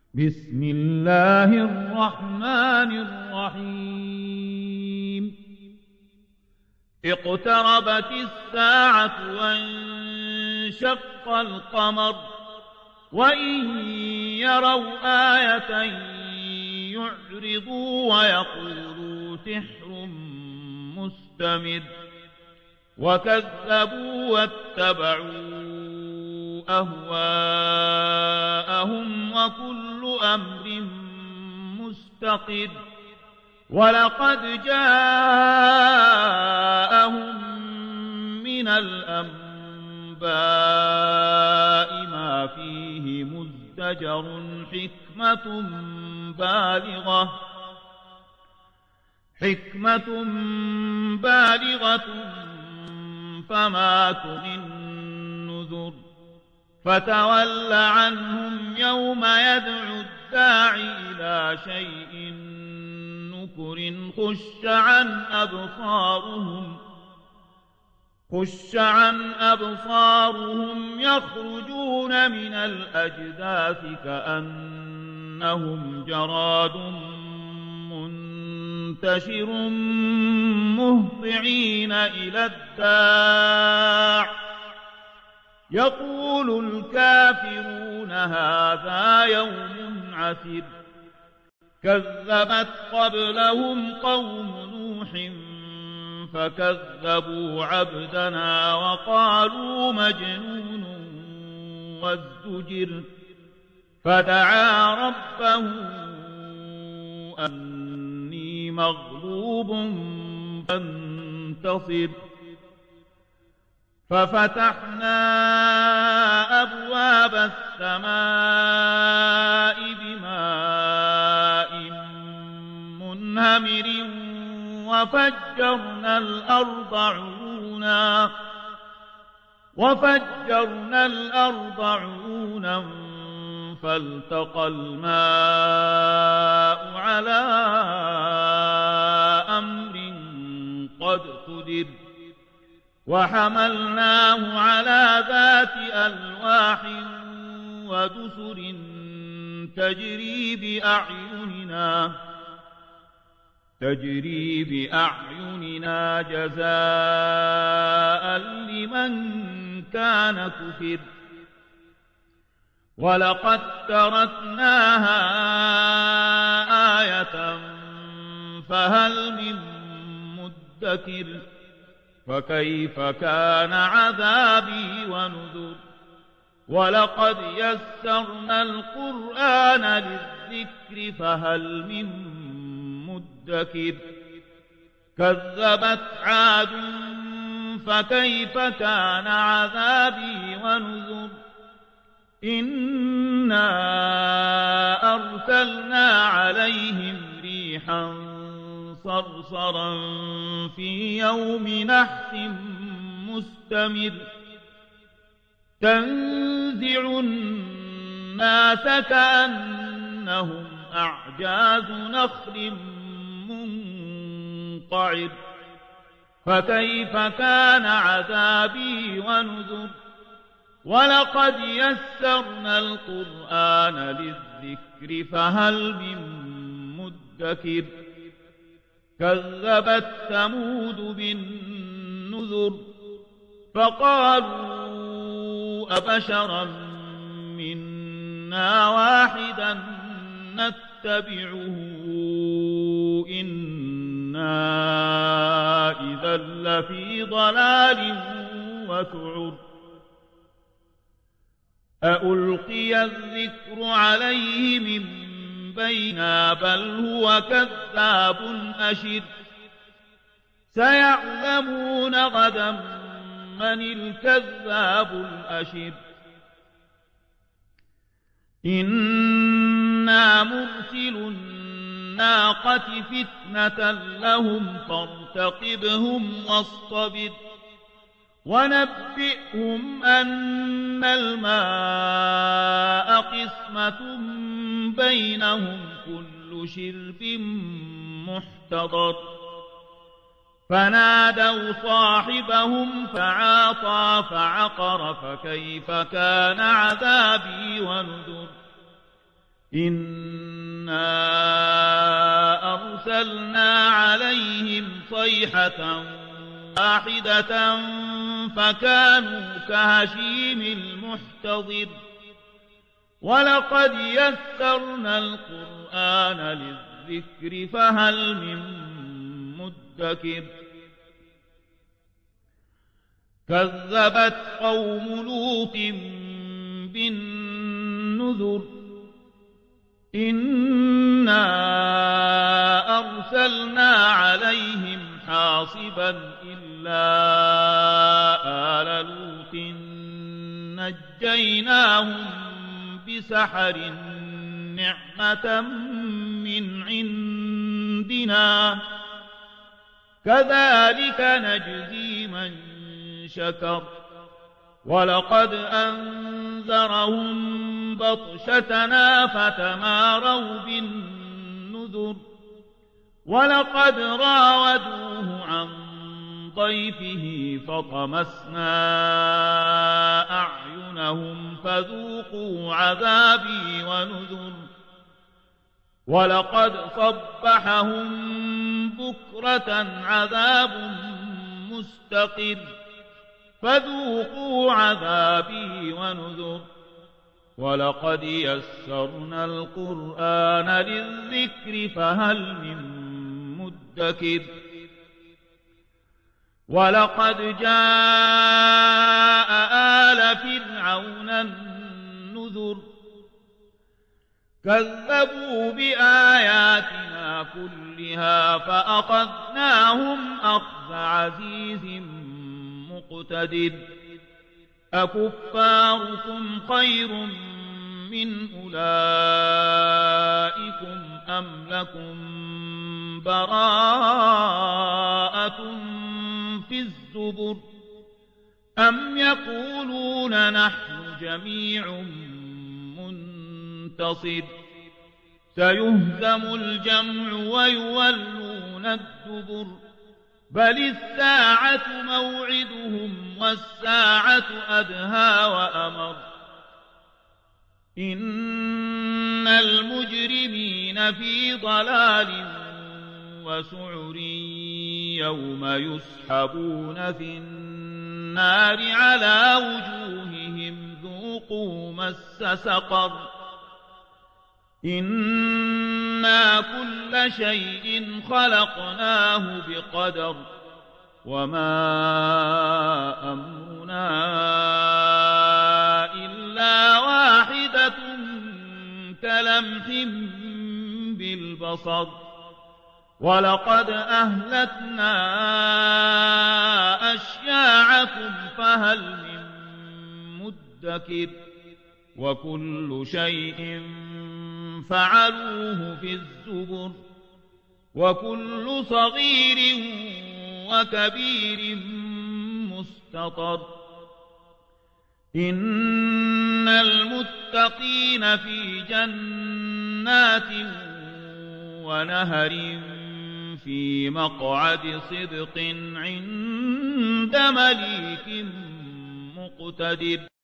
بسم الله الرحمن الرحيم اقتربت الساعة وانشق القمر وإن يروا آية يعرضوا ويقولوا سحر مستمر وكذبوا واتبعوا أهواءهم وكل أمر مستقر ولقد جاءهم من الأنباء ما فيه مزدجر حكمة بالغة فما تغني النذر فتول عنهم يوم يدعو الداعي إلى شيء نكر خش عن أبصارهم يخرجون من الأجداث كأنهم جراد منتشر مهطعين إلى الداع يقول الكافرون هذا يوم عسر كذبت قبلهم قوم نوح فكذبوا عبدنا وقالوا مجنون وازدجر فدعا ربه أني مغلوب فانتصر ففتحنا أبواب السماء بماء منهمر وفجرنا الأرض عيونا فالتقى الماء على أمر قد قدر وحملناه على ذات ألواح ودسر تجري بأعيننا جزاء لمن كان كفر ولقد تركناها آية فهل من مدكر فكيف كان عذابي ونذر ولقد يسرنا القرآن للذكر فهل من مدكر كذبت عاد فكيف كان عذابي ونذر إنا أرسلنا عليهم ريحا صرصرا في يوم نحس مستمر تنزع الناس كأنهم أعجاز نخل منقعر فكيف كان عذابي ونذر ولقد يسرنا القرآن للذكر فهل من مدكر كذبت ثمود بالنذر فقالوا أبشرا منا واحدا نتبعه إنا إذا لفي ضلال وسعر أألقي الذكر عليه من بينا بل هو كذاب أشر سيعلمون غدا من الكذاب الأشر إنا مرسل الناقة فتنة لهم فارتقبهم واصطبر ونبئهم أن الماء قسمة بينهم كل شرب محتضر فنادوا صاحبهم فعاطى فعقر فكيف كان عذابي ونذر إنا أرسلنا عليهم صيحة واحدة فكانوا كهشيم المحتضر ولقد يسرنا القرآن للذكر فهل من مدكر كذبت قوم لوط بالنذر إنا أرسلنا عليهم حاصبا إلا آل لوط نجيناهم بسحر نعمة من عندنا كذلك نجزي من شكر ولقد أنذرهم بطشتنا فتماروا بالنذر ولقد راودوه عن ضيفه فطمسنا أعينهم فذوقوا عذابي ونذر ولقد صبحهم بكرة عذاب مستقر فذوقوا عذابي ونذر ولقد يسرنا القرآن للذكر فهل من مدكر ولقد جاء آل فرعون النذر كذبوا بآياتنا كلها فأخذناهم أخذ عزيز مقتدر أكفاركم خير من أولئكم أم لكم براءة في الزبر أم يقولون نحن جميع منتصر سيهزم الجمع ويولون الدبر بل الساعة موعدهم والساعة أدهى وأمر إن المجرمين في ضلال وسعر يوم يسحبون في النار على وجوههم ذوقوا مس سقر إنا كل شيء خلقناه بقدر وما أمرنا إلا واحدة كلمح بالبصر ولقد أهلكنا أشياعكم فهل من مدكر وكل شيء فعلوه في الزبر وكل صغير وكبير مستطر إن المتقين في جنات ونهر في مقعد صدق عند مليك مقتدر